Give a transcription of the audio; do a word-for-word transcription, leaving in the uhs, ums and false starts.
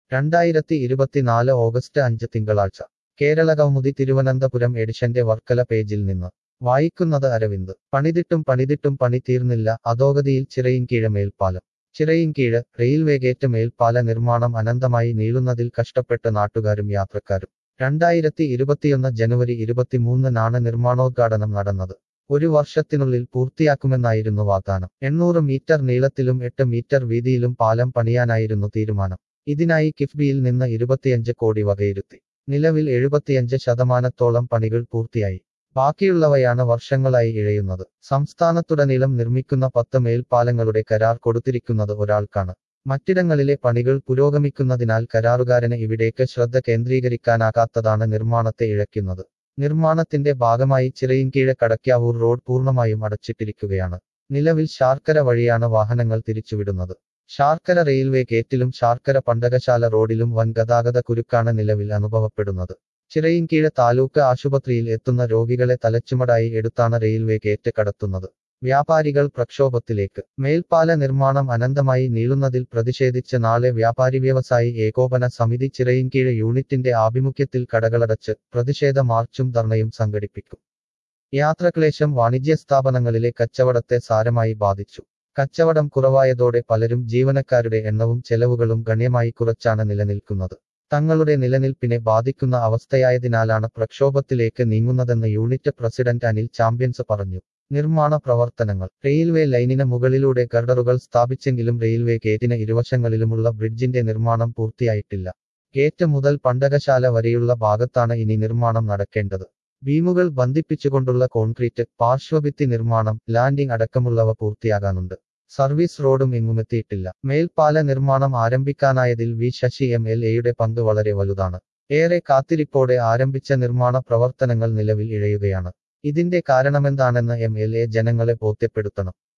രണ്ടായിരത്തി ഇരുപത്തിനാല് ഓഗസ്റ്റ് അഞ്ച് തിങ്കളാഴ്ച കേരളകൗമുദി തിരുവനന്തപുരം എഡിഷന്റെ വർക്കല പേജിൽ നിന്ന് വായിക്കുന്നത് അരവിന്ദ്. പണിതിട്ടും പണിതിട്ടും പണി തീർന്നില്ല, അധോഗതിയിൽ ചിറയിൻകീഴ് മേൽപ്പാലം. ചിറയിൻകീഴ് റെയിൽവേ ഗേറ്റ് മേൽപ്പാല നിർമ്മാണം അനന്തമായി നീളുന്നതിൽ കഷ്ടപ്പെട്ട് നാട്ടുകാരും യാത്രക്കാരും. രണ്ടായിരത്തി ഇരുപത്തിയൊന്ന് ജനുവരി ഇരുപത്തിമൂന്നിനാണ് നിർമ്മാണോദ്ഘാടനം നടന്നത്. ഒരു വർഷത്തിനുള്ളിൽ പൂർത്തിയാക്കുമെന്നായിരുന്നു വാഗ്ദാനം. എണ്ണൂറ് മീറ്റർ നീളത്തിലും എട്ട് മീറ്റർ വീതിയിലും പാലം പണിയാനായിരുന്നു തീരുമാനം. ഇതിനായി കിഫ്ബിയിൽ നിന്ന് ഇരുപത്തിയഞ്ച് കോടി വകയിരുത്തി. നിലവിൽ എഴുപത്തിയഞ്ച് ശതമാനത്തോളം പണികൾ പൂർത്തിയായി. ബാക്കിയുള്ളവയാണ് വർഷങ്ങളായി ഇഴയുന്നത്. സംസ്ഥാനത്തുടനീളം നിർമ്മിക്കുന്ന പത്ത് മേൽപ്പാലങ്ങളുടെ കരാർ കൊടുത്തിരിക്കുന്നത് ഒരാൾക്കാണ്. മറ്റിടങ്ങളിലെ പണികൾ പുരോഗമിക്കുന്നതിനാൽ കരാറുകാരന് ഇവിടേക്ക് ശ്രദ്ധ കേന്ദ്രീകരിക്കാനാകാത്തതാണ് നിർമ്മാണത്തെ ഇഴയ്ക്കുന്നത്. നിർമ്മാണത്തിന്റെ ഭാഗമായി ചിറയിൻകീഴ് കടയ്ക്കാവൂർ റോഡ് പൂർണ്ണമായും അടച്ചിട്ടിരിക്കുകയാണ്. നിലവിൽ ശാർക്കര വഴിയാണ് വാഹനങ്ങൾ തിരിച്ചുവിടുന്നത്. ശാർക്കര റെയിൽവേ ഗേറ്റിലും ശാർക്കര പണ്ടകശാല റോഡിലും വൻ ഗതാഗത കുരുക്കാണ് നിലവിൽ അനുഭവപ്പെടുന്നത്. ചിറയിൻകീഴ് താലൂക്ക് ആശുപത്രിയിൽ എത്തുന്ന രോഗികളെ തലച്ചുമടായി എടുത്താണ് റെയിൽവേ ഗേറ്റ് കടത്തുന്നത്. വ്യാപാരികൾ പ്രക്ഷോഭത്തിലേക്ക്. മേൽപ്പാല നിർമ്മാണം അനന്തമായി നീളുന്നതിൽ പ്രതിഷേധിച്ച് നാളെ വ്യാപാരി വ്യവസായി ഏകോപന സമിതി ചിറയിൻകീഴ് യൂണിറ്റിന്റെ ആഭിമുഖ്യത്തിൽ കടകളടച്ച് പ്രതിഷേധ മാർച്ചും ധർണയും സംഘടിപ്പിക്കും. യാത്രക്ലേശം വാണിജ്യ സ്ഥാപനങ്ങളിലെ കച്ചവടത്തെ സാരമായി ബാധിച്ചു. കച്ചവടം കുറവായതോടെ പലരും ജീവനക്കാരുടെ എണ്ണവും ചെലവുകളും ഗണ്യമായി കുറച്ചാണ് നിലനിൽക്കുന്നത്. തങ്ങളുടെ നിലനിൽപ്പിനെ ബാധിക്കുന്ന അവസ്ഥയായതിനാലാണ് പ്രക്ഷോഭത്തിലേക്ക് നീങ്ങുന്നതെന്ന് യൂണിറ്റ് പ്രസിഡന്റ് അനിൽ ചാമ്പ്യൻസ് പറഞ്ഞു. നിർമ്മാണ പ്രവർത്തനങ്ങൾ. റെയിൽവേ ലൈനിന് മുകളിലൂടെ ഗർഡറുകൾ സ്ഥാപിച്ചെങ്കിലും റെയിൽവേ ഗേറ്റിന് ഇരുവശങ്ങളിലുമുള്ള ബ്രിഡ്ജിന്റെ നിർമ്മാണം പൂർത്തിയായിട്ടില്ല. ഗേറ്റ് മുതൽ പണ്ടകശാല വരെയുള്ള ഭാഗത്താണ് ഇനി നിർമ്മാണം നടക്കേണ്ടത്. ബീമുകൾ ബന്ധിപ്പിച്ചുകൊണ്ടുള്ള കോൺക്രീറ്റ്, പാർശ്വഭിത്തി നിർമ്മാണം, ലാൻഡിംഗ് അടക്കമുള്ളവ പൂർത്തിയാകാനുണ്ട്. സർവീസ് റോഡും എങ്ങുമെത്തിയിട്ടില്ല. മേൽപ്പാല നിർമ്മാണം ആരംഭിക്കാനായതിൽ വി ശശി എം എൽ എയുടെ പങ്ക് വളരെ വലുതാണ്. ഏറെ കാത്തിരിപ്പോടെ ആരംഭിച്ച നിർമ്മാണ പ്രവർത്തനങ്ങൾ നിലവിൽ ഇഴയുകയാണ്. ഇതിന്റെ കാരണമെന്താണെന്ന് എം എൽ എ ജനങ്ങളെ ബോധ്യപ്പെടുത്തണം.